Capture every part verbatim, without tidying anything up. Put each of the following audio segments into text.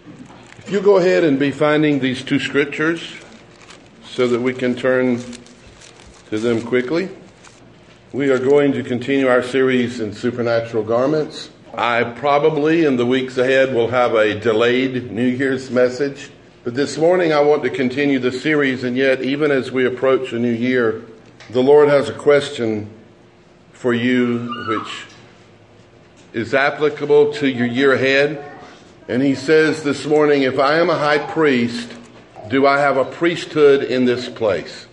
If you go ahead and be finding these two scriptures so that we can turn to them quickly. We are going to continue our series in supernatural garments. I probably in the weeks ahead will have a delayed New Year's message. But this morning I want to continue the series, and yet even as we approach a new year, the Lord has a question for you which is applicable to your year ahead. And he says this morning, if I am a high priest, do I have a priesthood in this place?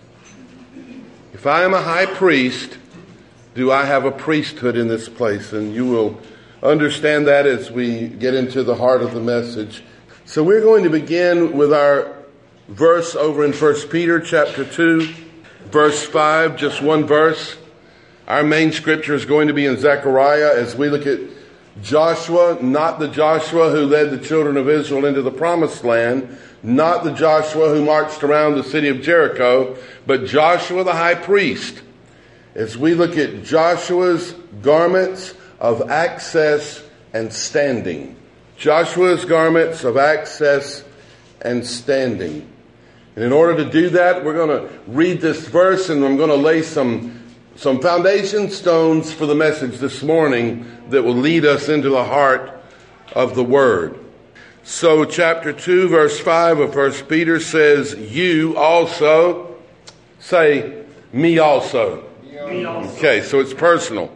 If I am a high priest, do I have a priesthood in this place? And you will understand that as we get into the heart of the message. So we're going to begin with our verse over in First Peter chapter two, verse five, just one verse. Our main scripture is going to be in Zechariah as we look at Joshua, not the Joshua who led the children of Israel into the promised land, not the Joshua who marched around the city of Jericho, but Joshua the high priest. As we look at Joshua's garments of access and standing. Joshua's garments of access and standing. And in order to do that, we're going to read this verse and I'm going to lay some Some foundation stones for the message this morning that will lead us into the heart of the Word. So chapter two, verse five of First Peter says, you also, say, me also. Me also. Okay, so it's personal.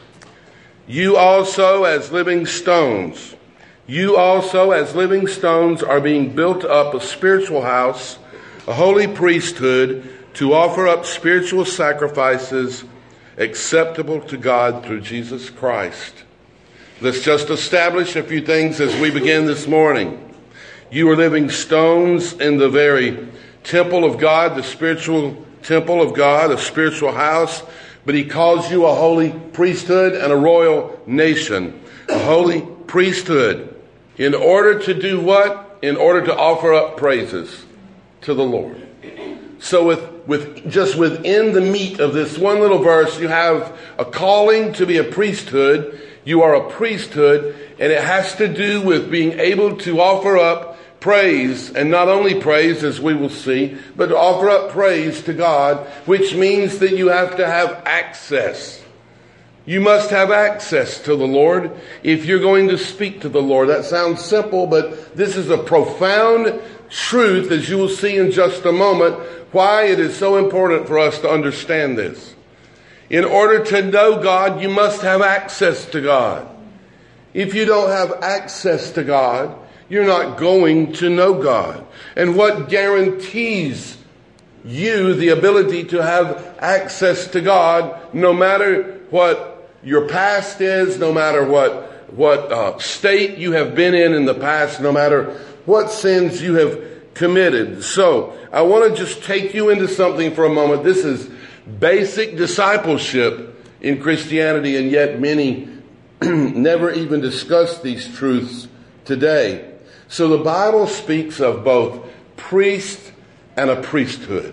You also as living stones, you also as living stones are being built up a spiritual house, a holy priesthood, to offer up spiritual sacrifices acceptable to God through Jesus Christ. Let's just establish a few things as we begin this morning. You are living stones in the very temple of God, the spiritual temple of God, a spiritual house, but he calls you a holy priesthood and a royal nation. A holy priesthood. In order to do what? In order to offer up praises to the Lord. So with, with just within the meat of this one little verse, you have a calling to be a priesthood. You are a priesthood, and it has to do with being able to offer up praise, and not only praise, as we will see, but to offer up praise to God, which means that you have to have access. You must have access to the Lord if you're going to speak to the Lord. That sounds simple, but this is a profound truth, as you will see in just a moment, why it is so important for us to understand this. In order to know God, you must have access to God. If you don't have access to God, you're not going to know God. And what guarantees you the ability to have access to God, no matter what your past is, no matter what, what uh, state you have been in in the past, no matter what sins you have committed. So I want to just take you into something for a moment. This is basic discipleship in Christianity, and yet many never even discuss these truths today. So the Bible speaks of both priest and a priesthood.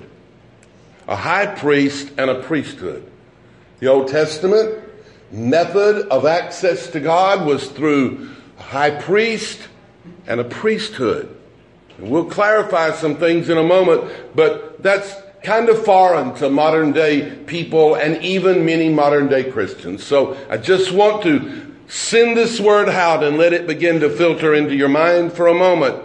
A high priest and a priesthood. The Old Testament method of access to God was through a high priest and a priesthood. And we'll clarify some things in a moment, but that's kind of foreign to modern day people and even many modern day Christians. So I just want to send this word out and let it begin to filter into your mind for a moment.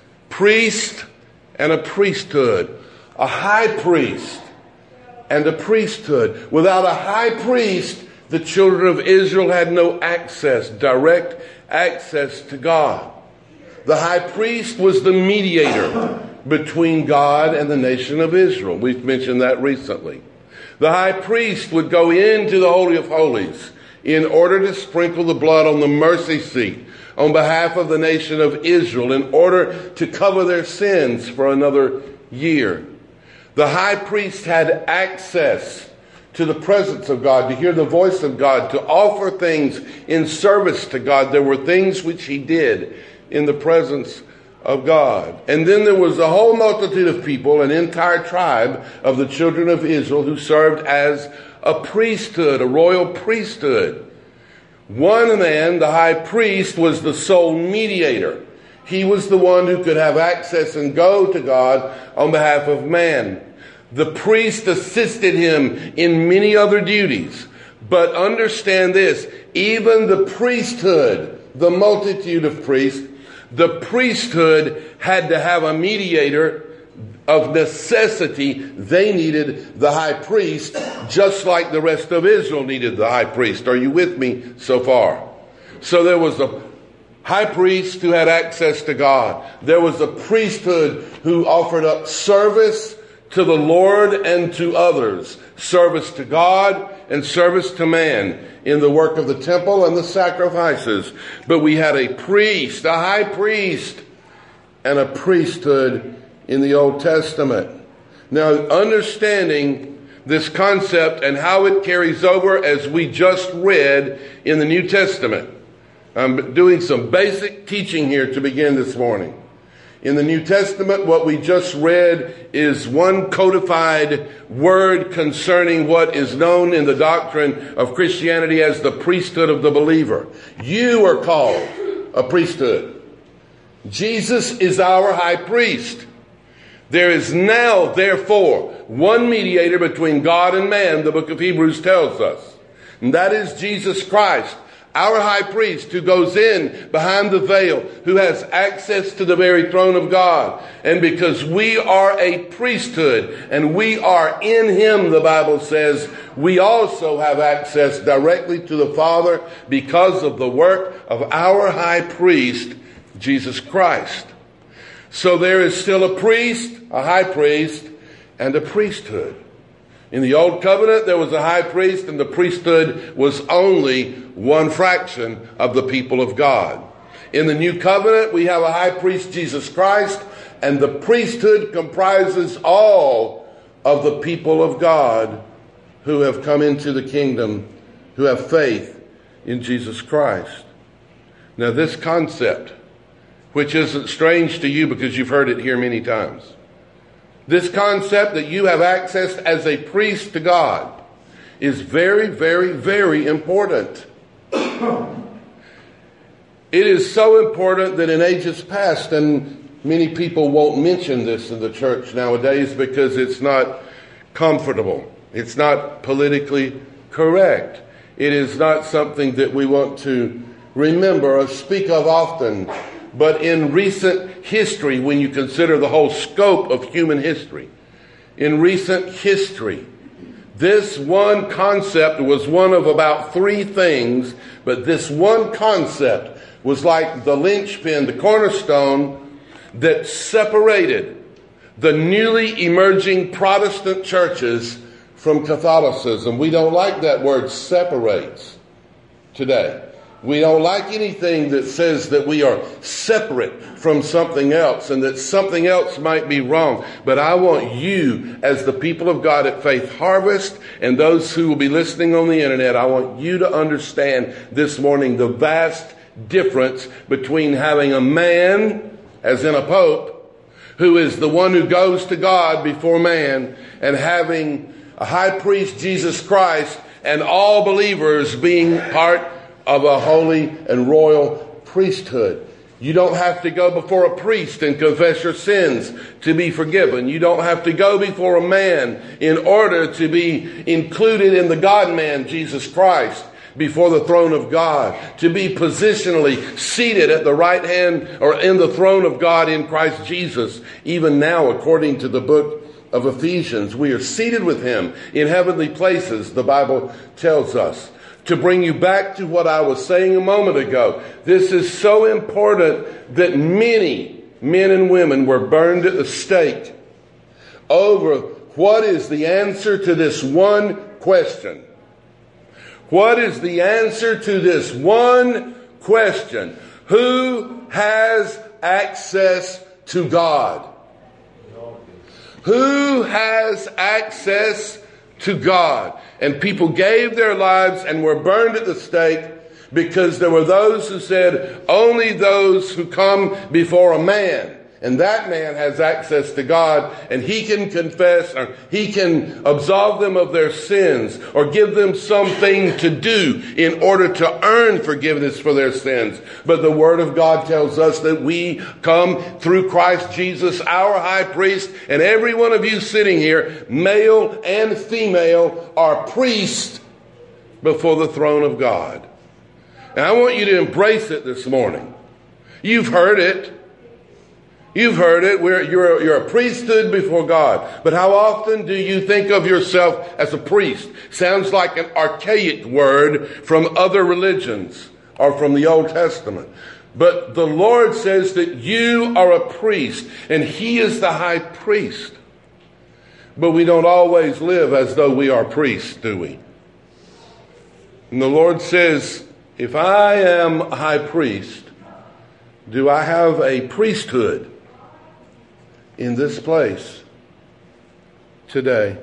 Priest and a priesthood. A high priest and a priesthood. Without a high priest, the children of Israel had no access, direct access to God. The high priest was the mediator between God and the nation of Israel. We've mentioned that recently. The high priest would go into the Holy of Holies in order to sprinkle the blood on the mercy seat on behalf of the nation of Israel in order to cover their sins for another year. The high priest had access to the presence of God, to hear the voice of God, to offer things in service to God. There were things which he did in the presence of God. And then there was a whole multitude of people, an entire tribe of the children of Israel who served as a priesthood, a royal priesthood. One man, the high priest, was the sole mediator. He was the one who could have access and go to God on behalf of man. The priest assisted him in many other duties. But understand this, even the priesthood, the multitude of priests, the priesthood had to have a mediator. Of necessity, they needed the high priest, just like the rest of Israel needed the high priest. Are you with me so far? So there was a high priest who had access to God. There was a priesthood who offered up service to the Lord and to others. Service to God and service to man in the work of the temple and the sacrifices. But we had a priest, a high priest, and a priesthood in the Old Testament. Now, understanding this concept and how it carries over as we just read in the New Testament. I'm doing some basic teaching here to begin this morning. In the New Testament, what we just read is one codified word concerning what is known in the doctrine of Christianity as the priesthood of the believer. You are called a priesthood. Jesus is our high priest. There is now, therefore, one mediator between God and man, the book of Hebrews tells us. And that is Jesus Christ, our high priest, who goes in behind the veil, who has access to the very throne of God. And because we are a priesthood and we are in him, the Bible says, we also have access directly to the Father because of the work of our high priest, Jesus Christ. So there is still a priest, a high priest, and a priesthood. In the Old Covenant, there was a high priest, and the priesthood was only one fraction of the people of God. In the New Covenant, we have a high priest, Jesus Christ, and the priesthood comprises all of the people of God who have come into the kingdom, who have faith in Jesus Christ. Now, this concept, which isn't strange to you because you've heard it here many times. This concept that you have access as a priest to God is very, very, very important. It is so important that in ages past, and many people won't mention this in the church nowadays because it's not comfortable. It's not politically correct. It is not something that we want to remember or speak of often. But in recent history, when you consider the whole scope of human history, in recent history, this one concept was one of about three things, but this one concept was like the linchpin, the cornerstone that separated the newly emerging Protestant churches from Catholicism. We don't like that word separates today. We don't like anything that says that we are separate from something else and that something else might be wrong. But I want you, as the people of God at Faith Harvest and those who will be listening on the internet, I want you to understand this morning the vast difference between having a man, as in a pope, who is the one who goes to God before man, and having a high priest, Jesus Christ, and all believers being part of a holy and royal priesthood. You don't have to go before a priest and confess your sins to be forgiven. You don't have to go before a man in order to be included in the God-man, Jesus Christ, before the throne of God, to be positionally seated at the right hand or in the throne of God in Christ Jesus. Even now, according to the book of Ephesians, we are seated with him in heavenly places, the Bible tells us. To bring you back to what I was saying a moment ago, this is so important that many men and women were burned at the stake over what is the answer to this one question. What is the answer to this one question? Who has access to God? Who has access to God? And people gave their lives and were burned at the stake because there were those who said only those who come before a man And that man has access to God, and he can confess, or he can absolve them of their sins, or give them something to do in order to earn forgiveness for their sins. But the Word of God tells us that we come through Christ Jesus, our high priest, and every one of you sitting here, male and female, are priests before the throne of God. And I want you to embrace it this morning. You've heard it. You've heard it. We're, you're, you're a priesthood before God. But how often do you think of yourself as a priest? Sounds like an archaic word from other religions or from the Old Testament. But the Lord says that you are a priest, and He is the high priest. But we don't always live as though we are priests, do we? And the Lord says, if I am a high priest, do I have a priesthood in this place today?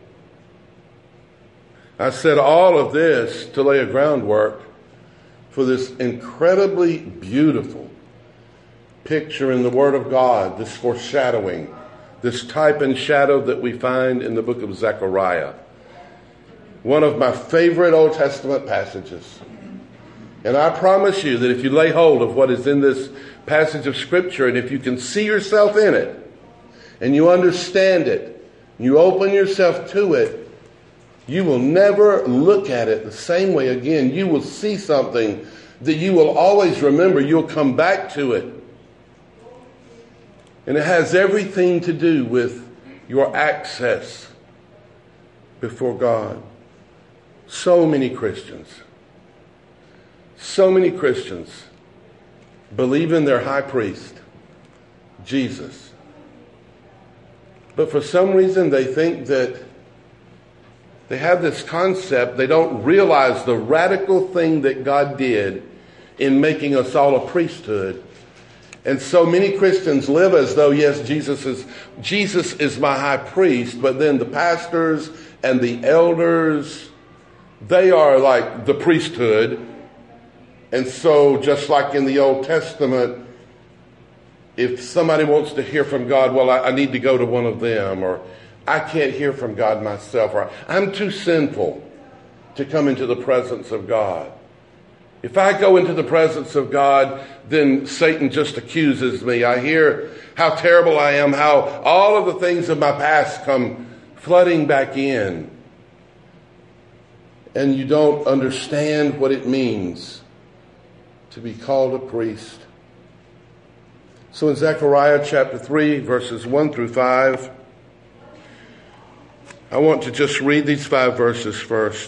I said all of this to lay a groundwork for this incredibly beautiful picture in the Word of God, this foreshadowing, this type and shadow that we find in the book of Zechariah. One of my favorite Old Testament passages. And I promise you that if you lay hold of what is in this passage of Scripture, and if you can see yourself in it, and you understand it, you open yourself to it, you will never look at it the same way again. You will see something that you will always remember. You'll come back to it. And it has everything to do with your access before God. So many Christians, so many Christians believe in their high priest, Jesus. But for some reason they think that they have this concept, they don't realize the radical thing that God did in making us all a priesthood. And so many Christians live as though, yes, Jesus is Jesus is my high priest, but then the pastors and the elders, they are like the priesthood. And so just like in the Old Testament, if somebody wants to hear from God, well, I, I need to go to one of them, or I can't hear from God myself, or I'm too sinful to come into the presence of God. If I go into the presence of God, then Satan just accuses me. I hear how terrible I am, how all of the things of my past come flooding back in. And you don't understand what it means to be called a priest. So in Zechariah chapter three, verses one through five, I want to just read these five verses first.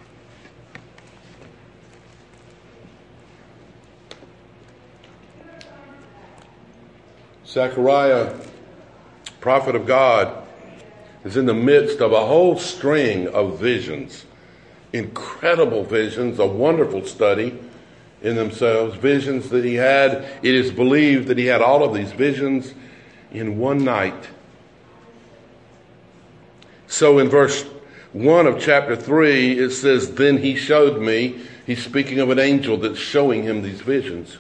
Zechariah, prophet of God, is in the midst of a whole string of visions. Incredible visions, a wonderful study in themselves. Visions that he had, it is believed that he had all of these visions in one night. So in verse one of chapter three, it says, then he showed me. He's speaking of an angel that's showing him these visions.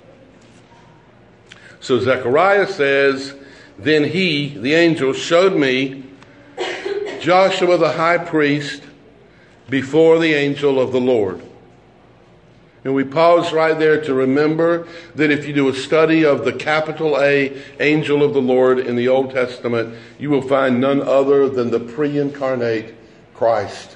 So Zechariah says, then he, the angel, showed me Joshua the high priest before the angel of the Lord. And we pause right there to remember that if you do a study of the capital A angel of the Lord in the Old Testament, you will find none other than the pre-incarnate Christ.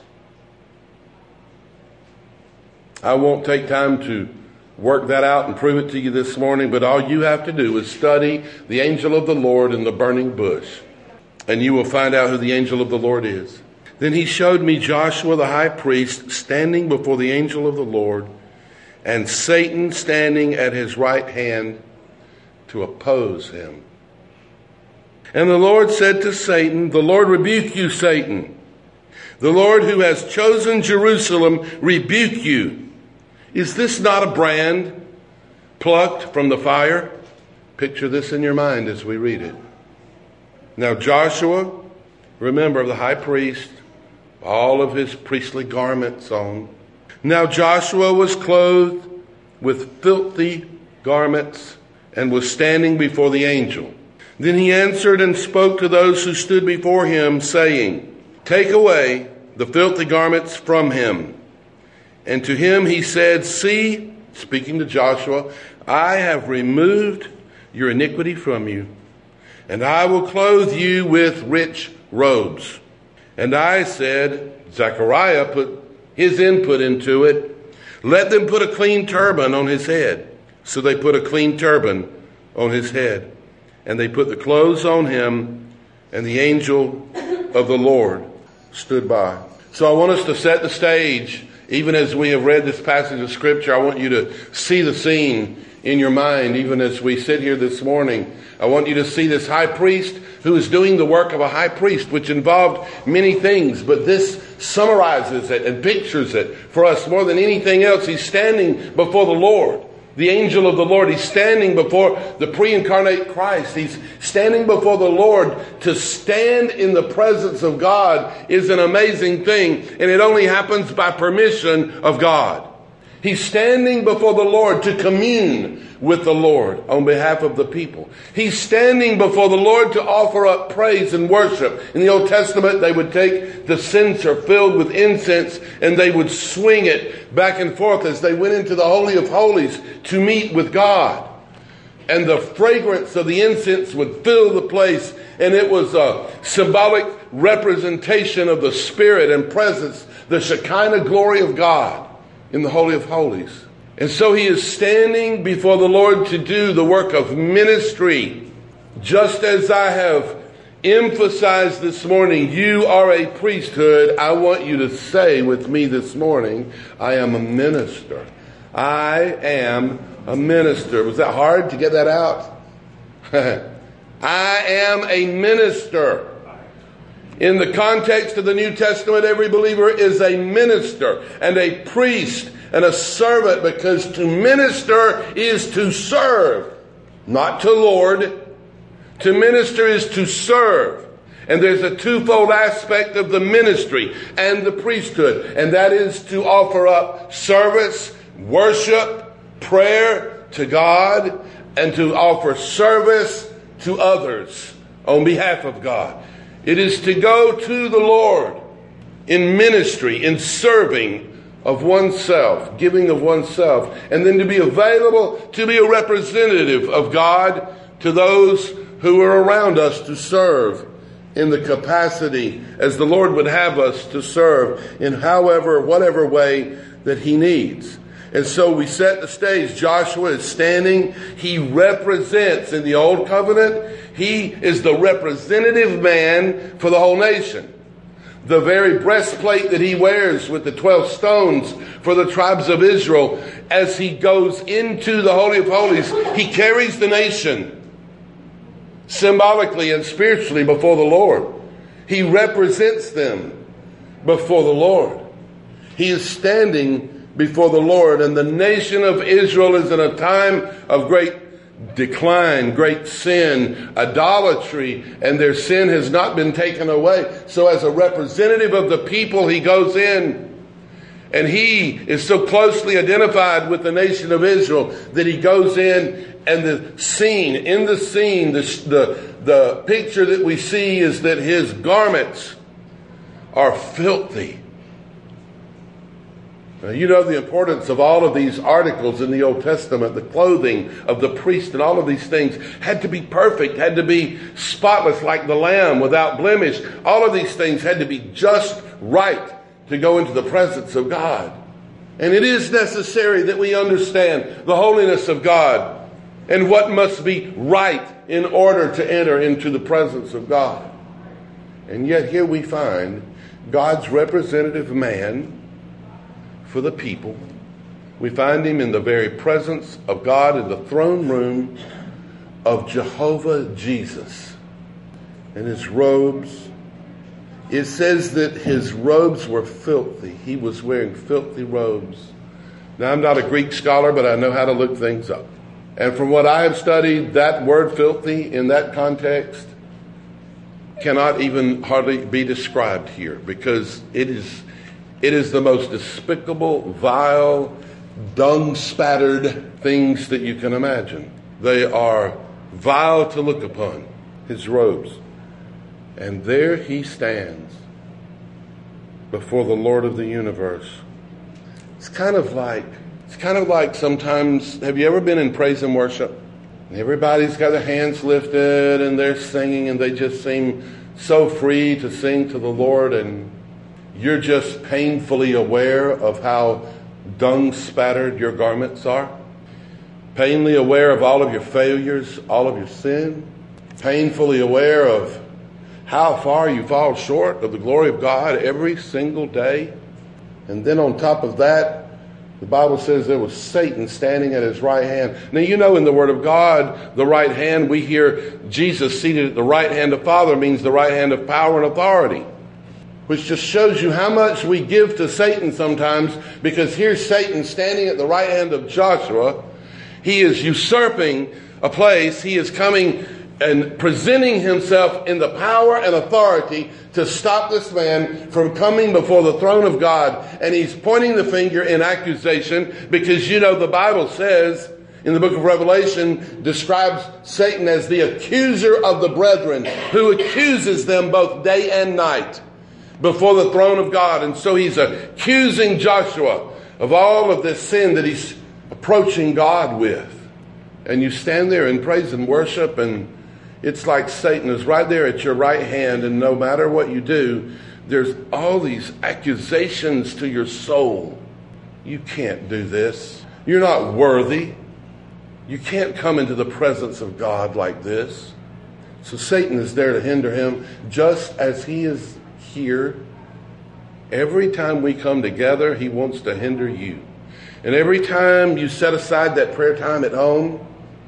I won't take time to work that out and prove it to you this morning, but all you have to do is study the angel of the Lord in the burning bush, and you will find out who the angel of the Lord is. Then he showed me Joshua the high priest standing before the angel of the Lord, and Satan standing at his right hand to oppose him. And the Lord said to Satan, the Lord rebuke you, Satan. The Lord who has chosen Jerusalem rebuke you. Is this not a brand plucked from the fire? Picture this in your mind as we read it. Now Joshua, remember the high priest, all of his priestly garments on. Now Joshua was clothed with filthy garments and was standing before the angel. Then he answered and spoke to those who stood before him, saying, Take away the filthy garments from him. And to him he said, See, speaking to Joshua, I have removed your iniquity from you, and I will clothe you with rich robes. And I said, Zechariah put his input into it, Let them put a clean turban on his head. So they put a clean turban on his head. And they put the clothes on him, and the angel of the Lord stood by. So I want us to set the stage. Even as we have read this passage of Scripture, I want you to see the scene in your mind, even as we sit here this morning. I want you to see this high priest who is doing the work of a high priest, which involved many things, but this summarizes it and pictures it for us more than anything else. He's standing before the Lord, the angel of the Lord. He's standing before the pre-incarnate Christ. He's standing before the Lord. To stand in the presence of God is an amazing thing, and it only happens by permission of God. He's standing before the Lord to commune with the Lord on behalf of the people. He's standing before the Lord to offer up praise and worship. In the Old Testament, they would take the censer filled with incense and they would swing it back and forth as they went into the Holy of Holies to meet with God. And the fragrance of the incense would fill the place, and it was a symbolic representation of the Spirit and presence, the Shekinah glory of God in the Holy of Holies. And so he is standing before the Lord to do the work of ministry. Just as I have emphasized this morning, you are a priesthood. I want you to say with me this morning, I am a minister. I am a minister. Was that hard to get that out? I am a minister. In the context of the New Testament, every believer is a minister and a priest and a servant, because to minister is to serve, not to lord. To minister is to serve. And there's a twofold aspect of the ministry and the priesthood, and that is to offer up service, worship, prayer to God, and to offer service to others on behalf of God. It is to go to the Lord in ministry, in serving of oneself, giving of oneself, and then to be available to be a representative of God to those who are around us, to serve in the capacity as the Lord would have us to serve in however, whatever way that he needs. And so we set the stage. Joshua is standing. He represents, in the Old Covenant, he is the representative man for the whole nation. The very breastplate that he wears with the twelve stones for the tribes of Israel, as he goes into the Holy of Holies, he carries the nation symbolically and spiritually before the Lord. He represents them before the Lord. He is standing before the Lord, and the nation of Israel is in a time of great decline, great sin, idolatry, and their sin has not been taken away. So as a representative of the people, he goes in, and he is so closely identified with the nation of Israel that he goes in, and the scene, in the scene, the, the, the picture that we see is that his garments are filthy. Now, you know the importance of all of these articles in the Old Testament. The clothing of the priest and all of these things had to be perfect, had to be spotless like the lamb, without blemish. All of these things had to be just right to go into the presence of God. And it is necessary that we understand the holiness of God and what must be right in order to enter into the presence of God. And yet here we find God's representative man for the people. We find him in the very presence of God, in the throne room of Jehovah Jesus. And his robes, it says that his robes were filthy. He was wearing filthy robes. Now, I'm not a Greek scholar, but I know how to look things up. And from what I have studied, that word filthy in that context cannot even hardly be described here, because it is It is the most despicable, vile, dung-spattered things that you can imagine. They are vile to look upon. his robes. And there he stands before the Lord of the universe. It's kind of like, it's kind of like sometimes, have you ever been in praise and worship? And everybody's got their hands lifted and they're singing and they just seem so free to sing to the Lord, and you're just painfully aware of how dung spattered your garments are. Painfully aware of all of your failures, all of your sin. Painfully aware of how far you fall short of the glory of God every single day. And then on top of that, the Bible says there was Satan standing at his right hand. Now, you know, in the Word of God, the right hand, we hear Jesus seated at the right hand of Father means the right hand of power and authority, which just shows you how much we give to Satan sometimes, because here's Satan standing at the right hand of Joshua. He is usurping a place. He is coming and presenting himself in the power and authority to stop this man from coming before the throne of God. And he's pointing the finger in accusation, because, you know, the Bible says in the book of Revelation, describes Satan as the accuser of the brethren, who accuses them both day and night before the throne of God. And so he's accusing Joshua of all of this sin that he's approaching God with. And you stand there in praise and worship, and it's like Satan is right there at your right hand, and no matter what you do, there's all these accusations to your soul. You can't do this. You're not worthy. You can't come into the presence of God like this. So Satan is there to hinder him, just as he is here. Every time we come together, he wants to hinder you. And every time you set aside that prayer time at home,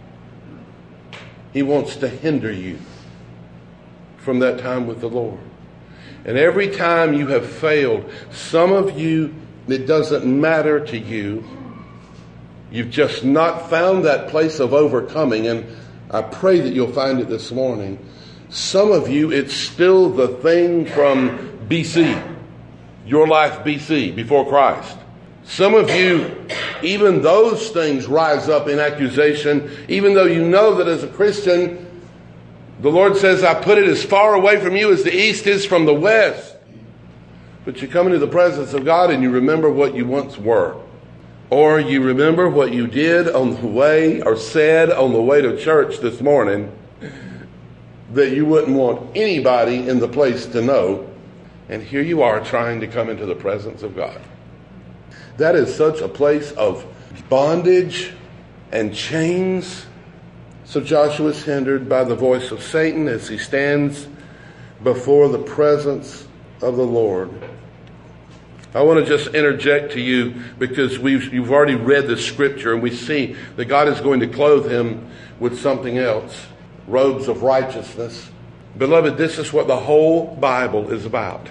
he wants to hinder you from that time with the Lord. And every time you have failed, some of you, it doesn't matter to you. You've just not found that place of overcoming. And I pray that you'll find it this morning. Some of you, it's still the thing from B C, your life B C, before Christ. Some of you, even those things rise up in accusation, even though you know that as a Christian, the Lord says, I put it as far away from you as the east is from the west. But you come into the presence of God and you remember what you once were. Or you remember what you did on the way, or said on the way to church this morning, that you wouldn't want anybody in the place to know. And here you are trying to come into the presence of God. That is such a place of bondage and chains. So Joshua is hindered by the voice of Satan as he stands before the presence of the Lord. I want to just interject to you, because we've, you've already read the scripture, and we see that God is going to clothe him with something else, robes of righteousness. Beloved, this is what the whole Bible is about.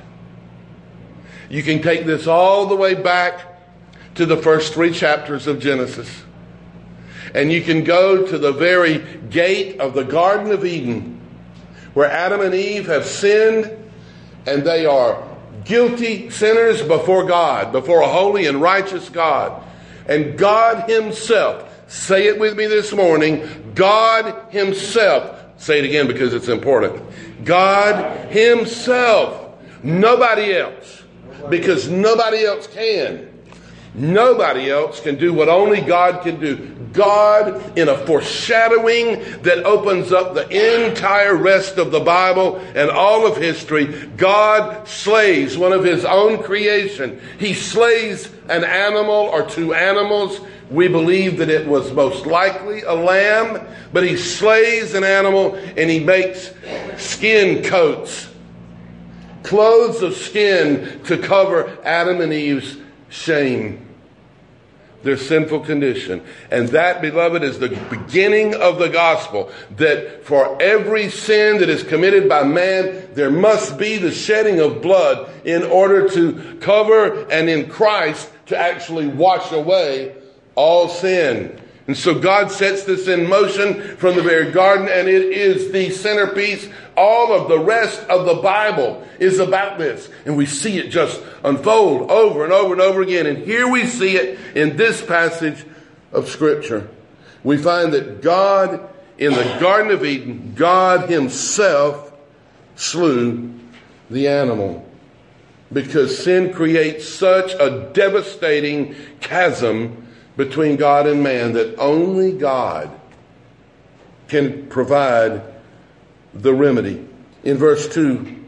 You can take this all the way back to the first three chapters of Genesis. And you can go to the very gate of the Garden of Eden, where Adam and Eve have sinned, and they are guilty sinners before God, before a holy and righteous God. And God himself, say it with me this morning, God himself, say it again because it's important, God himself, nobody else, because nobody else can. Nobody else can do what only God can do. God, in a foreshadowing that opens up the entire rest of the Bible and all of history, God slays one of his own creation. He slays an animal or two animals. We believe that it was most likely a lamb, but he slays an animal and he makes skin coats, clothes of skin to cover Adam and Eve's shame, their sinful condition. And that, beloved, is the beginning of the gospel, that for every sin that is committed by man, there must be the shedding of blood in order to cover, and in Christ to actually wash away all sin. And so God sets this in motion from the very garden, and it is the centerpiece. All of the rest of the Bible is about this. And we see it just unfold over and over and over again. And here we see it in this passage of Scripture. We find that God in the Garden of Eden, God himself slew the animal. Because sin creates such a devastating chasm between God and man that only God can provide the remedy. In verse two,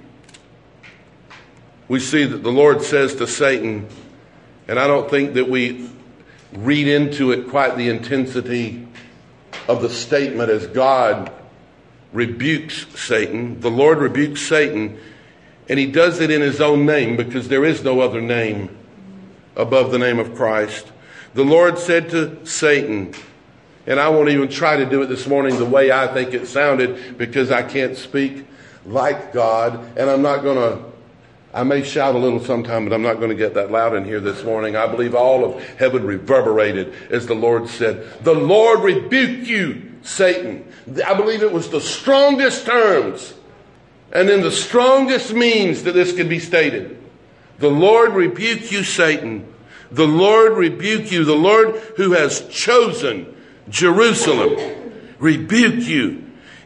we see that the Lord says to Satan, and I don't think that we read into it quite the intensity of the statement as God rebukes Satan. The Lord rebukes Satan, and he does it in his own name because there is no other name above the name of Christ. The Lord said to Satan, and I won't even try to do it this morning the way I think it sounded because I can't speak like God, and I'm not going to, I may shout a little sometime, but I'm not going to get that loud in here this morning. I believe all of heaven reverberated as the Lord said, "The Lord rebuke you, Satan." I believe it was the strongest terms and in the strongest means that this could be stated. The Lord rebuke you, Satan. The Lord rebuke you. The Lord who has chosen Jerusalem rebuke you.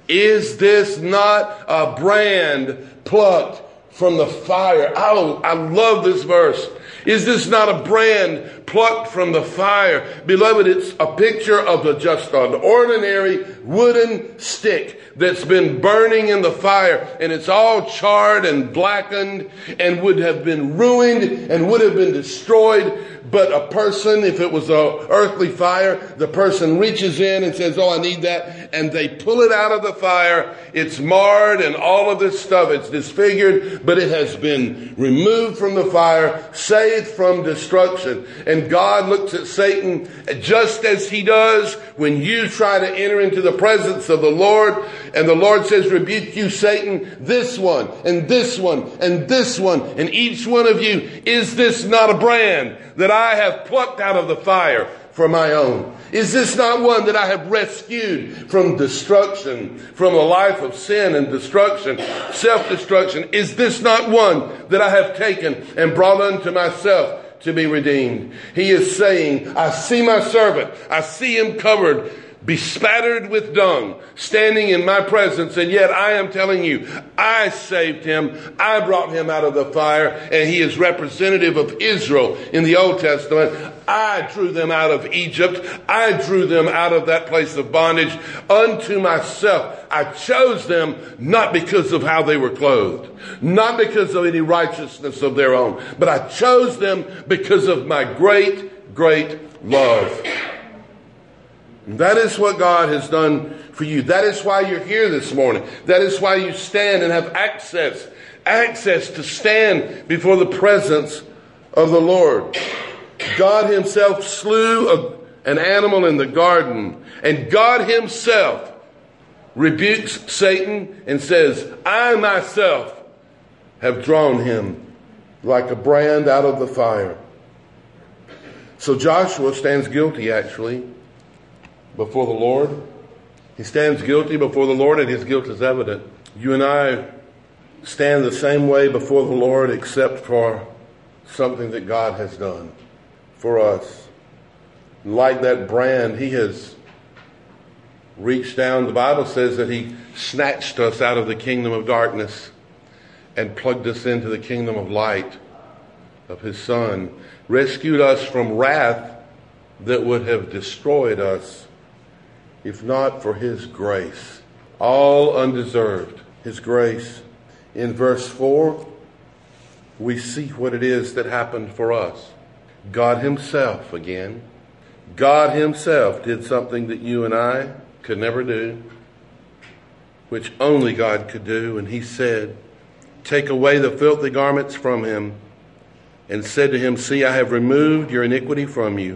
Is this not a brand plucked from the fire? Oh, I love this verse. Is this not a brand plucked from the fire? Beloved, it's a picture of the, just an ordinary wooden stick that's been burning in the fire, and it's all charred and blackened and would have been ruined and would have been destroyed. But a person, if it was an earthly fire, the person reaches in and says, "Oh, I need that." And they pull it out of the fire. It's marred and all of this stuff. It's disfigured, but it has been removed from the fire, saved from destruction. And God looks at Satan just as he does when you try to enter into the presence of the Lord. And the Lord says, "Rebuke you, Satan, this one and this one and this one and each one of you. Is this not a brand that I have plucked out of the fire for my own? Is this not one that I have rescued from destruction, from a life of sin and destruction, self-destruction? Is this not one that I have taken and brought unto myself to be redeemed?" He is saying, I see my servant. I see him covered, bespattered with dung, standing in my presence, and yet I am telling you, I saved him. I brought him out of the fire, and he is representative of Israel in the Old Testament. I drew them out of Egypt. I drew them out of that place of bondage unto myself. I chose them not because of how they were clothed, not because of any righteousness of their own, but I chose them because of my great, great love. That is what God has done for you. That is why you're here this morning. That is why you stand and have access, access to stand before the presence of the Lord. God himself slew a, an animal in the garden, and God himself rebukes Satan and says, "I myself have drawn him like a brand out of the fire." So Joshua stands guilty, actually, before the Lord. He stands guilty before the Lord, and his guilt is evident. You and I stand the same way before the Lord, except for something that God has done for us. Like that brand, he has reached down. The Bible says that he snatched us out of the kingdom of darkness and plugged us into the kingdom of light of his Son, rescued us from wrath that would have destroyed us if not for his grace. All undeserved. His grace. In verse four, we see what it is that happened for us. God himself again. God himself did something that you and I could never do, which only God could do. And he said, "Take away the filthy garments from him," and said to him, "See, I have removed your iniquity from you,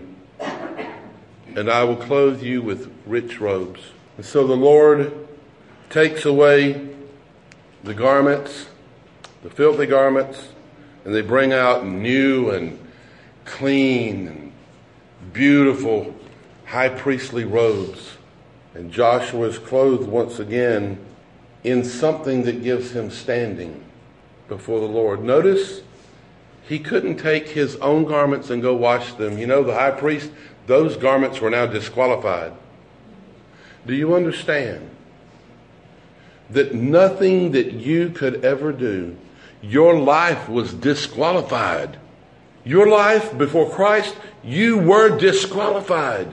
and I will clothe you with rich robes." And so the Lord takes away the garments, the filthy garments, and they bring out new and clean and beautiful high priestly robes. And Joshua is clothed once again in something that gives him standing before the Lord. Notice he couldn't take his own garments and go wash them. You know, the high priest, those garments were now disqualified. Do you understand that nothing that you could ever do, your life was disqualified? Your life before Christ, you were disqualified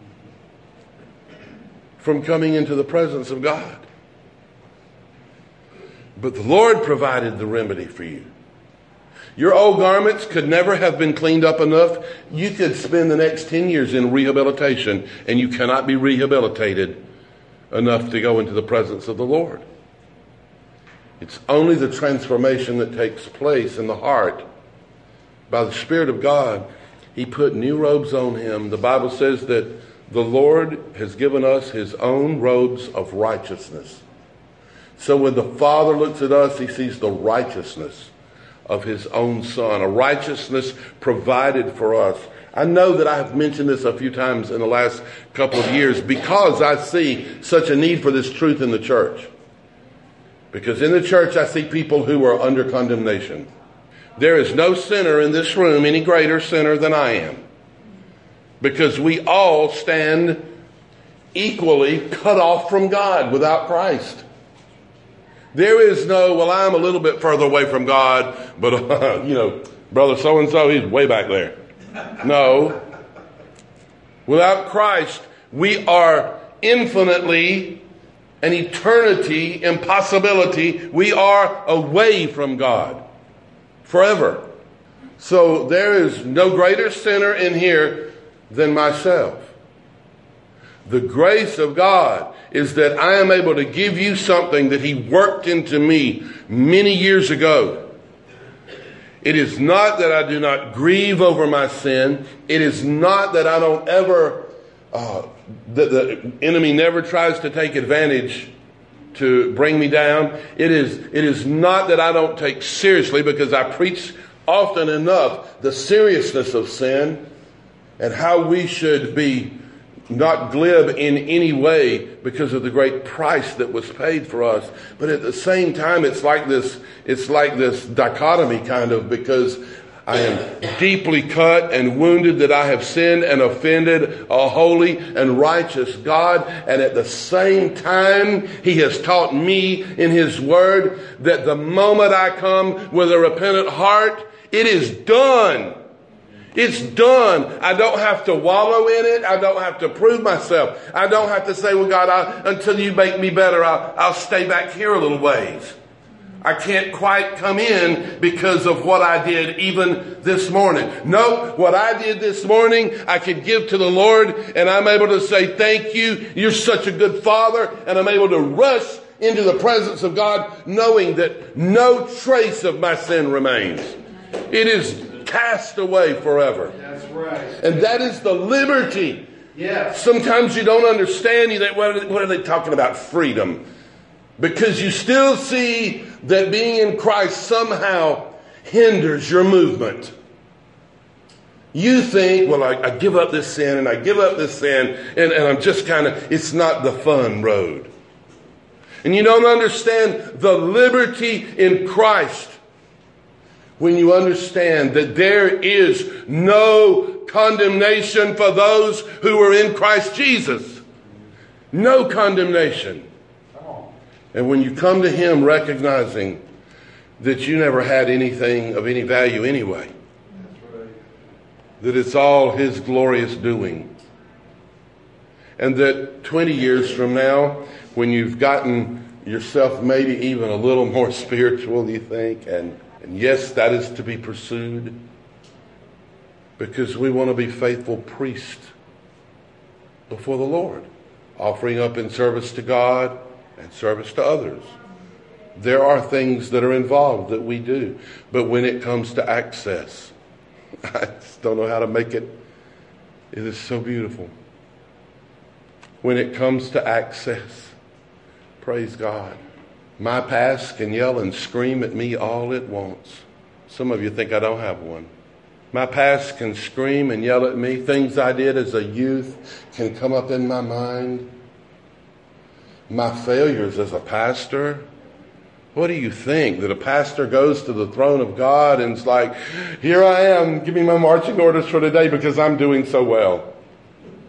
from coming into the presence of God. But the Lord provided the remedy for you. Your old garments could never have been cleaned up enough. You could spend the next ten years in rehabilitation, and you cannot be rehabilitated enough to go into the presence of the Lord. It's only the transformation that takes place in the heart by the Spirit of God. He put new robes on him. The Bible says that the Lord has given us his own robes of righteousness. So when the Father looks at us, he sees the righteousness of his own Son, a righteousness provided for us. I know that I have mentioned this a few times in the last couple of years because I see such a need for this truth in the church. Because in the church I see people who are under condemnation. There is no sinner in this room any greater sinner than I am. Because we all stand equally cut off from God without Christ. There is no, well, I'm a little bit further away from God, but, uh, you know, brother so-and-so, he's way back there. No. Without Christ, we are infinitely an eternity impossibility. We are away from God forever. So there is no greater sinner in here than myself. The grace of God is that I am able to give you something that he worked into me many years ago. It is not that I do not grieve over my sin. It is not that I don't ever, uh, that the enemy never tries to take advantage to bring me down. It is, it is not that I don't take seriously, because I preach often enough the seriousness of sin and how we should be not glib in any way because of the great price that was paid for us. But at the same time, it's like this, it's like this dichotomy kind of, because I am deeply cut and wounded that I have sinned and offended a holy and righteous God. And at the same time, he has taught me in his word that the moment I come with a repentant heart, it is done. It's done. I don't have to wallow in it. I don't have to prove myself. I don't have to say, well, God, I, until you make me better, I'll, I'll stay back here a little ways. I can't quite come in because of what I did even this morning. No, what I did this morning, I could give to the Lord, and I'm able to say, thank you. You're such a good Father. And I'm able to rush into the presence of God knowing that no trace of my sin remains. It is cast away forever. That's right. And that is the liberty. Yes. Sometimes you don't understand. You think, what are, they, what are they talking about? Freedom. Because you still see that being in Christ somehow hinders your movement. You think, well, I, I give up this sin and I give up this sin and, and I'm just kind of, it's not the fun road. And you don't understand the liberty in Christ when you understand that there is no condemnation for those who are in Christ Jesus. No condemnation. And when you come to him recognizing that you never had anything of any value anyway, that it's all his glorious doing, and that twenty years from now, when you've gotten yourself maybe even a little more spiritual, you think, and And yes, that is to be pursued, because we want to be faithful priests before the Lord, offering up in service to God and service to others. There are things that are involved that we do, but when it comes to access, I just don't know how to make it. It is so beautiful. When it comes to access, praise God. My past can yell and scream at me all it wants. Some of you think I don't have one. My past can scream and yell at me. Things I did as a youth can come up in my mind. My failures as a pastor. What do you think? That a pastor goes to the throne of God and it's like, here I am, give me my marching orders for today because I'm doing so well.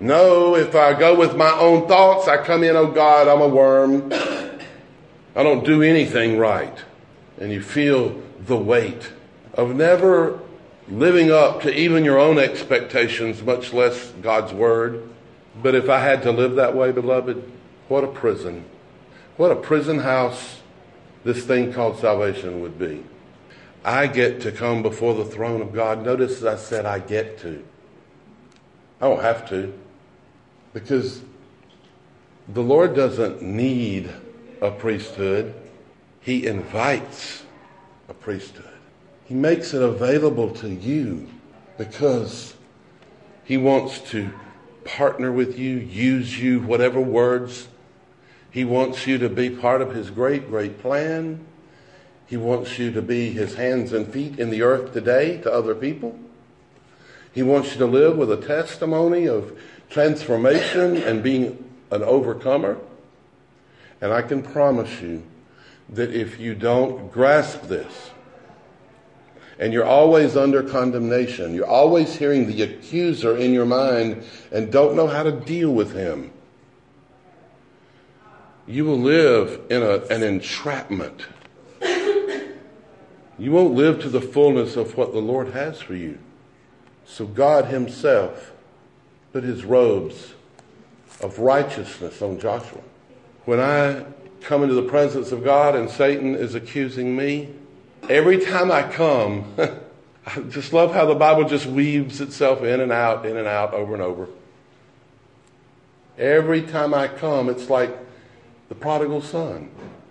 No, if I go with my own thoughts, I come in, oh God, I'm a worm. I don't do anything right. And you feel the weight of never living up to even your own expectations, much less God's word. But if I had to live that way, beloved, what a prison. What a prison house this thing called salvation would be. I get to come before the throne of God. Notice I said I get to. I don't have to. Because the Lord doesn't need a priesthood. He invites a priesthood. He makes it available to you because he wants to partner with you, use you, whatever words. He wants you to be part of his great, great plan. He wants you to be his hands and feet in the earth today to other people. He wants you to live with a testimony of transformation and being an overcomer. And I can promise you that if you don't grasp this, and you're always under condemnation, you're always hearing the accuser in your mind and don't know how to deal with him, you will live in a, an entrapment. You won't live to the fullness of what the Lord has for you. So God himself put his robes of righteousness on Joshua. When I come into the presence of God and Satan is accusing me, every time I come, I just love how the Bible just weaves itself in and out, in and out, over and over. Every time I come, it's like the prodigal son.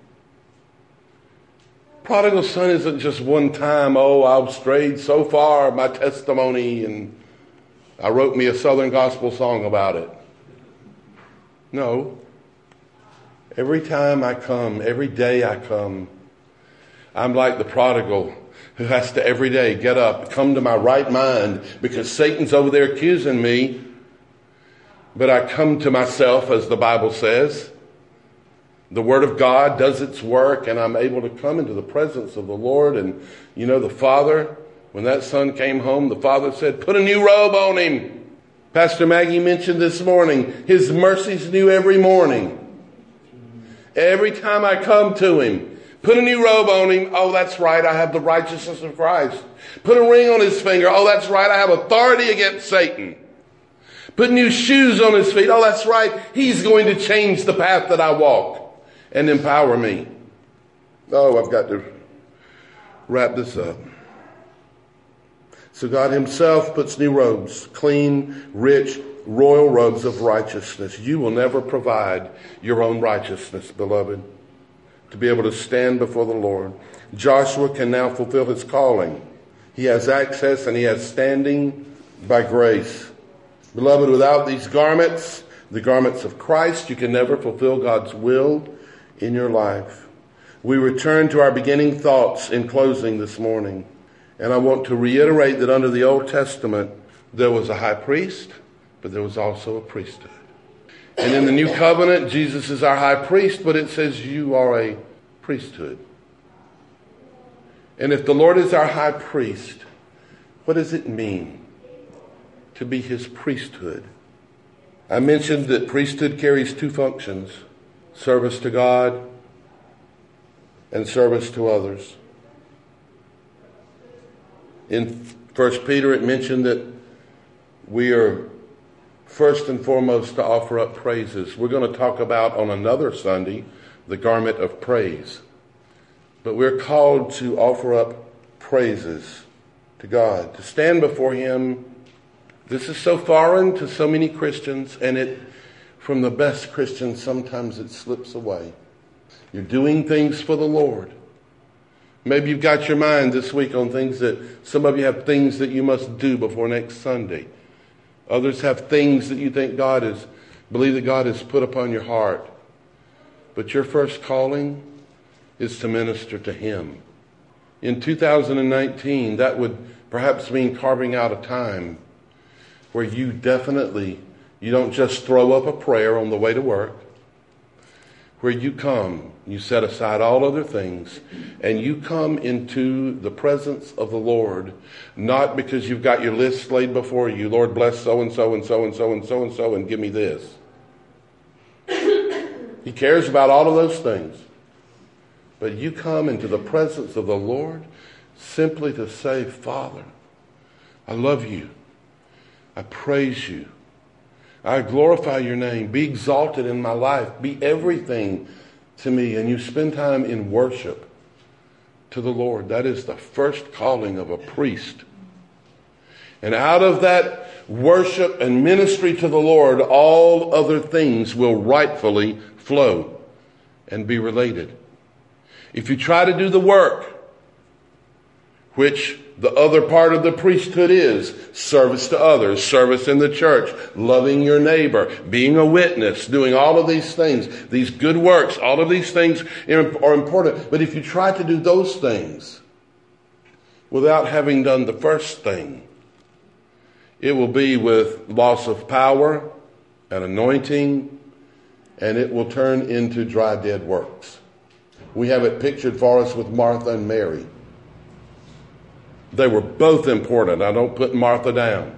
Prodigal son isn't just one time, oh, I've strayed so far, my testimony, and I wrote me a Southern gospel song about it. No. Every time I come, every day I come, I'm like the prodigal who has to every day get up, come to my right mind, because Satan's over there accusing me. But I come to myself, as the Bible says. The Word of God does its work, and I'm able to come into the presence of the Lord. And, you know, the Father, when that son came home, the Father said, put a new robe on him. Pastor Maggie mentioned this morning, his mercies new every morning. Every time I come to him, put a new robe on him. Oh, that's right, I have the righteousness of Christ. Put a ring on his finger. Oh, that's right, I have authority against Satan. Put new shoes on his feet. Oh, that's right, he's going to change the path that I walk and empower me. Oh, I've got to wrap this up. So God himself puts new robes, clean, rich, royal robes of righteousness. You will never provide your own righteousness, beloved, to be able to stand before the Lord. Joshua can now fulfill his calling. He has access and he has standing by grace. Beloved, without these garments, the garments of Christ, you can never fulfill God's will in your life. We return to our beginning thoughts in closing this morning. And I want to reiterate that under the Old Testament, there was a high priest, but there was also a priesthood. And in the New Covenant, Jesus is our high priest, but it says you are a priesthood. And if the Lord is our high priest, what does it mean to be his priesthood? I mentioned that priesthood carries two functions: service to God and service to others. In First Peter, it mentioned that we are first and foremost to offer up praises. We're going to talk about on another Sunday the garment of praise. But we're called to offer up praises to God, to stand before him. This is so foreign to so many Christians, and it, from the best Christians, sometimes it slips away. You're doing things for the Lord. Maybe you've got your mind this week on things that, some of you have things that you must do before next Sunday. Others have things that you think God is, believe that God has put upon your heart. But your first calling is to minister to him. In two thousand nineteen, that would perhaps mean carving out a time where you definitely, you don't just throw up a prayer on the way to work, where you come, you set aside all other things, and you come into the presence of the Lord, not because you've got your list laid before you, Lord, bless so-and-so and so-and-so and so-and-so and give me this. He cares about all of those things. But you come into the presence of the Lord simply to say, Father, I love you. I praise you. I glorify your name. Be exalted in my life. Be everything to me. And you spend time in worship to the Lord. That is the first calling of a priest. And out of that worship and ministry to the Lord, all other things will rightfully flow and be related. If you try to do the work, which the other part of the priesthood is, service to others, service in the church, loving your neighbor, being a witness, doing all of these things, these good works, all of these things are important. But if you try to do those things without having done the first thing, it will be with loss of power and anointing, and it will turn into dry, dead works. We have it pictured for us with Martha and Mary. They were both important. I don't put Martha down.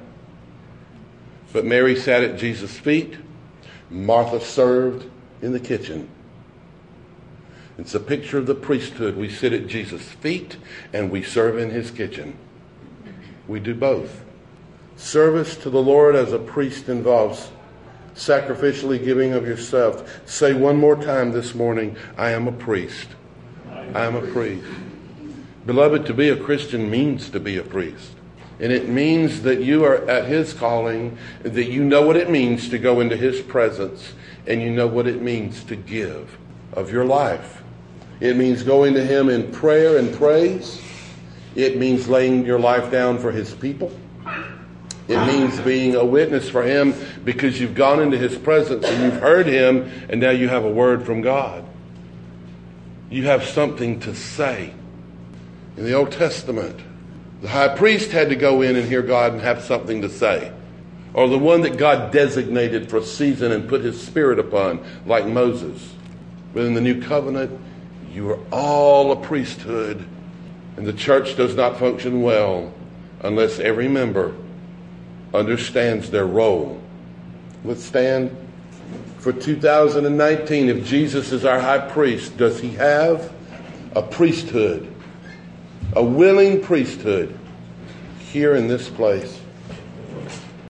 But Mary sat at Jesus' feet. Martha served in the kitchen. It's a picture of the priesthood. We sit at Jesus' feet and we serve in his kitchen. We do both. Service to the Lord as a priest involves sacrificially giving of yourself. Say one more time this morning, I am a priest. I am a priest. Beloved, to be a Christian means to be a priest. And it means that you are at his calling, that you know what it means to go into his presence, and you know what it means to give of your life. It means going to him in prayer and praise. It means laying your life down for his people. It means being a witness for him because you've gone into his presence and you've heard him, and now you have a word from God. You have something to say. In the Old Testament, the high priest had to go in and hear God and have something to say. Or the one that God designated for a season and put his spirit upon, like Moses. But in the new covenant, you are all a priesthood. And the church does not function well unless every member understands their role. Let's stand for two thousand nineteen. If Jesus is our high priest, does he have a priesthood? A willing priesthood here in this place?